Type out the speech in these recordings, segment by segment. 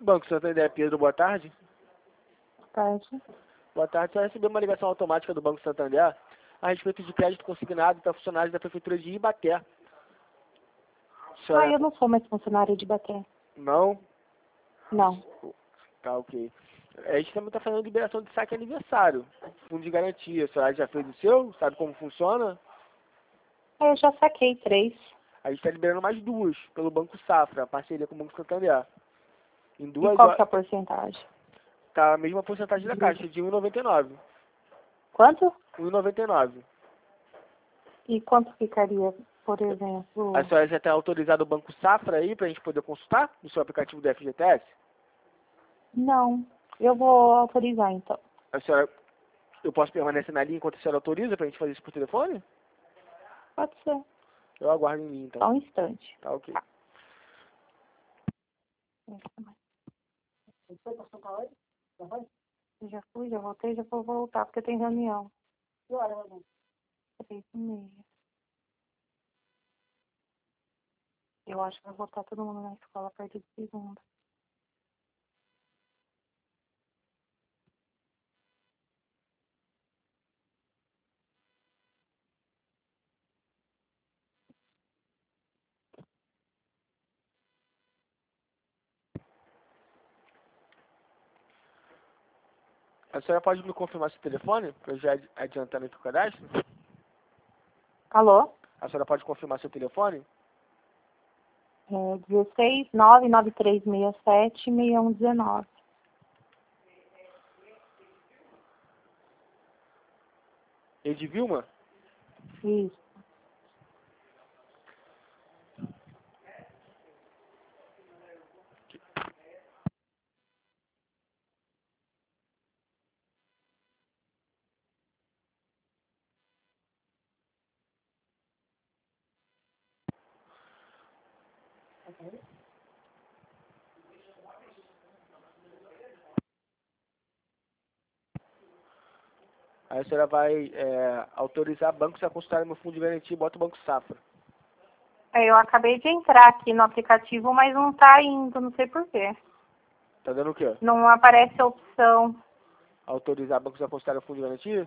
Banco Santander, Pedro, boa tarde. Tarde. Boa tarde, só recebi uma ligação automática do Banco Santander a respeito de crédito consignado para funcionários da Prefeitura de Ibaté. Eu não sou mais funcionária de Ibaté. Não? Não. Tá, ok. A gente também está fazendo liberação de saque aniversário, fundo de garantia. A senhora já fez o seu? Sabe como funciona? Eu já saquei 3. A gente está liberando mais 2 pelo Banco Safra, a parceria com o Banco Santander. Em E 2 qual que é horas, a porcentagem? tá a mesma porcentagem da Caixa, de 1,99. Quanto? 1,99. E quanto ficaria, por exemplo? A senhora já está autorizado o Banco Safra aí para a gente poder consultar no seu aplicativo do FGTS? Não. Eu vou autorizar, então. A senhora, eu posso permanecer na linha enquanto a senhora autoriza para a gente fazer isso por telefone? Pode ser. Eu aguardo em linha, então. Só um instante. Tá, ok. Já fui, já voltei, já vou voltar, porque tem reunião. Que hora, Rodolfo? 3h30. Eu acho que vai voltar todo mundo na escola a partir de segunda. A senhora pode me confirmar seu telefone, para eu já adiantar aqui o cadastro? Alô? A senhora pode confirmar seu telefone? 16 99367 6119. Edvilma? Isso. Aí a senhora vai autorizar bancos a consultarem meu fundo de garantia e bota o Banco Safra. Eu acabei de entrar aqui no aplicativo, mas não tá indo, não sei por quê. Tá dando o quê? Não aparece a opção. Autorizar bancos a consultarem o fundo de garantia?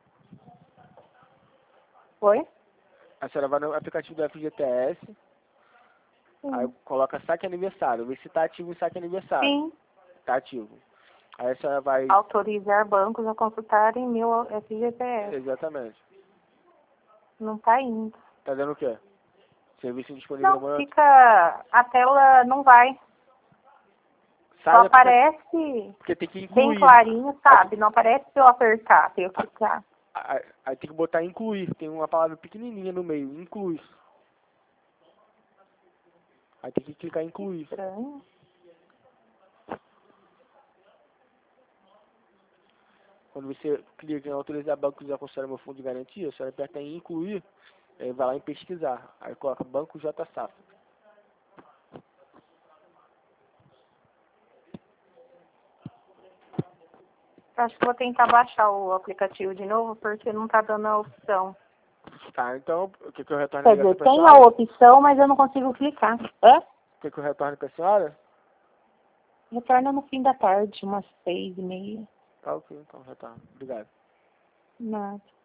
Oi? A senhora vai no aplicativo do FGTS, aí Sim. coloca saque aniversário, vê se tá ativo o saque aniversário. Sim. Tá ativo. Aí a senhora vai... Autorizar bancos a consultarem meu FGTS. Exatamente. Não tá indo. Tá dando o quê? Serviço indisponível no Não, momento? fica... A tela não vai. Sai Só do aplicativo, aparece porque tem que bem incluir. clarinho, sabe? Não aparece se eu apertar, se eu clicar. Aí tem que botar incluir. Tem uma palavra pequenininha no meio, incluir. Aí tem que clicar em incluir. Estranho. Quando você clica em autorizar bancos a consultar meu fundo de garantia, você aperta em incluir, aí vai lá em pesquisar. Aí coloca Banco J Safra. Acho que vou tentar baixar o aplicativo de novo, porque não tá dando a opção. Tá, então, o que eu retorno a Quer ligação dizer, pra tem a senhora? opção, mas eu não consigo clicar. Hã? O que eu retorno pra senhora? Retorna no fim da tarde, umas 6h30. Tá ok, então retorno. Obrigado. Nada.